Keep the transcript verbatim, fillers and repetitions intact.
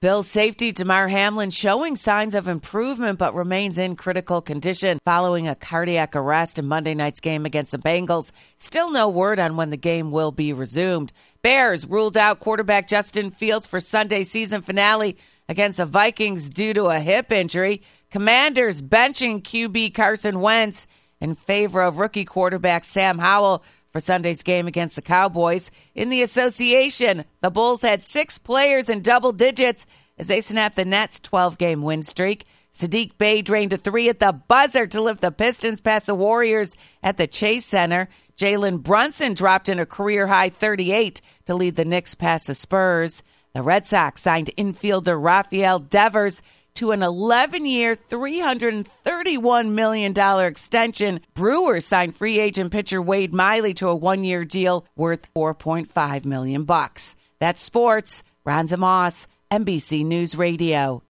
Bills safety Damar Hamlin showing signs of improvement but remains in critical condition following a cardiac arrest in Monday night's game against the Bengals. Still no word on when the game will be resumed. Bears ruled out quarterback Justin Fields for Sunday's season finale against the Vikings due to a hip injury. Commanders benching Q B Carson Wentz in favor of rookie quarterback Sam Howell for Sunday's game against the Cowboys. In the association, the Bulls had six players in double digits as they snapped the Nets' twelve-game win streak. Sadiq Bey drained a three at the buzzer to lift the Pistons past the Warriors at the Chase Center. Jalen Brunson dropped in a career-high thirty-eight to lead the Knicks past the Spurs. The Red Sox signed infielder Rafael Devers to an eleven-year, three hundred thirty-one million dollars extension. Brewers signed free agent pitcher Wade Miley to a one-year deal worth four point five million dollars bucks. That's sports. Ron Zamos, N B C News Radio.